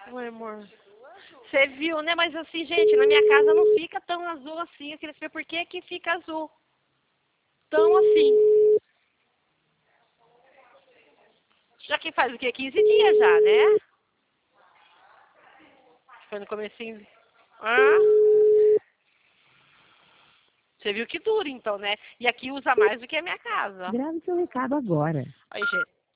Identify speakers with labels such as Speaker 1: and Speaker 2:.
Speaker 1: Oi, amor. Você viu, né? Mas assim, gente, na minha casa não fica tão azul assim. Eu queria saber por que que fica azul. Tão assim. Já que faz o quê? 15 dias já, né? Foi no comecinho. Ah, você viu que dura então, né? E aqui usa mais do que a minha casa.
Speaker 2: Grave seu recado agora.
Speaker 1: Aí, gente.